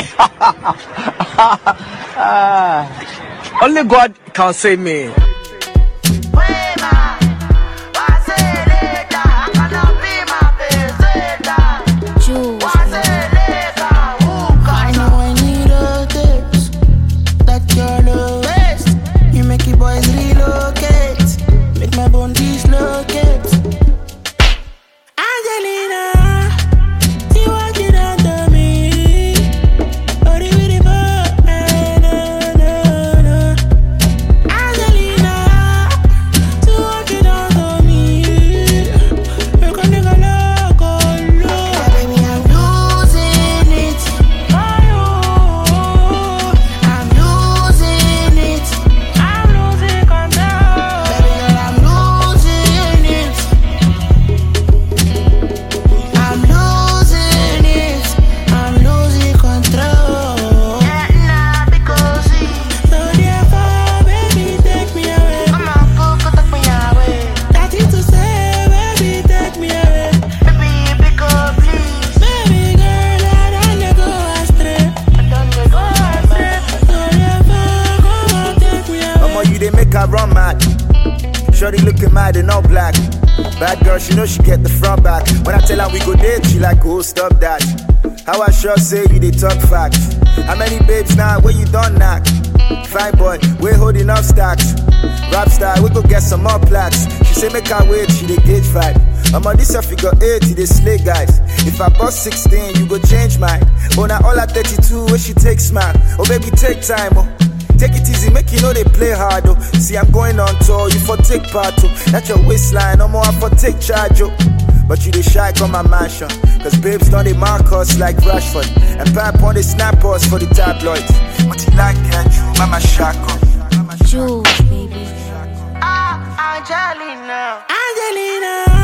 Only God can save me. Run mad. Shorty looking mad in all black. Bad girl, she know she get the front back. When I tell her we go date, she like, oh, stop that. How I sure say you they talk facts. How many babes now where you done knock? Fine boy, we holding up stacks. Rap star, we go get some more plaques. She say make her wait, she they gauge fight. I'm on this figure 8, they slay guys. If I bust 16, you go change mine. Oh, now all at 32, where she takes man. Oh baby, take time, oh. Take it easy, make you know they play hard, oh. See, I'm going on tour, you for take part, oh. That's your waistline, no more I for take charge, oh. But you they shy come my mansion. Cause babes don't they mark us like Rashford. And pap on they snap us for the tabloids. But you like that, you, mama shako. Jules, baby. Angelina. Angelina.